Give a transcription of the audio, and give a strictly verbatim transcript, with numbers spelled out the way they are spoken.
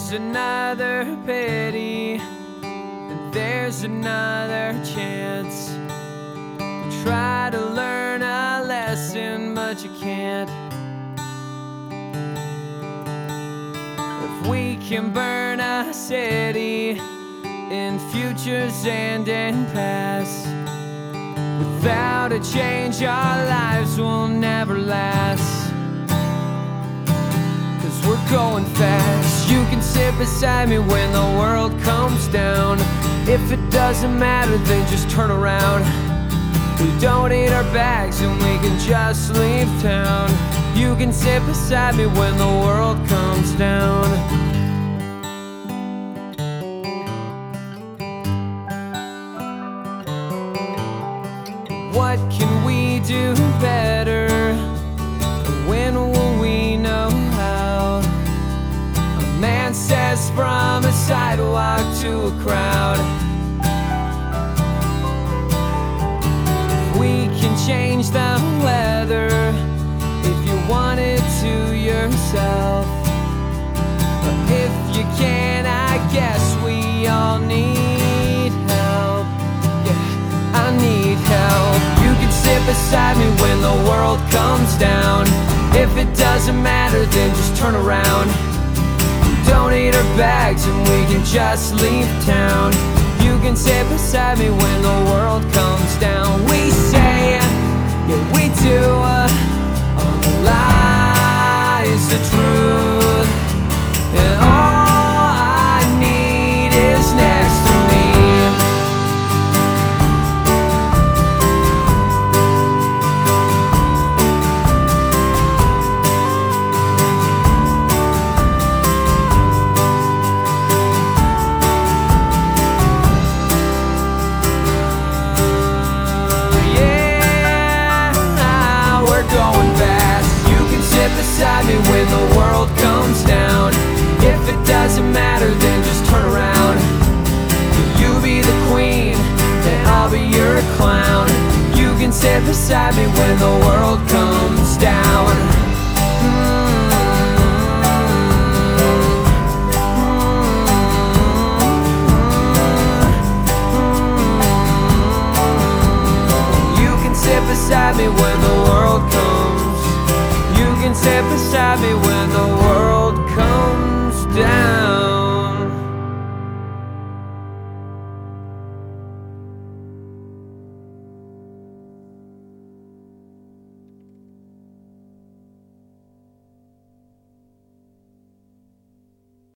There's another pity, and there's another chance. You try to learn a lesson, but you can't. If we can burn a city in futures and in past, without a change our lives will never last. Cause we're going fast. You can sit beside me when the world comes down. If it doesn't matter, then just turn around. We don't need our bags and we can just leave town. You can sit beside me when the world comes down. What can we do better? When will we know how? A man says from a sidewalk to a crowd. If we can change the weather, if you want it to yourself. But if you can't, I guess we all need help. Yeah, I need help. You can sit beside me when the world comes down. If it doesn't matter, then just turn around. We don't need our bags and we can just leave town. You can sit beside me when the world comes down. We say, yeah we do, uh, all the lies, the truth, and all I need is next to me. Beside me when the world comes down. If it doesn't matter, then just turn around. You be the queen, and I'll be your clown. You can sit beside me when the world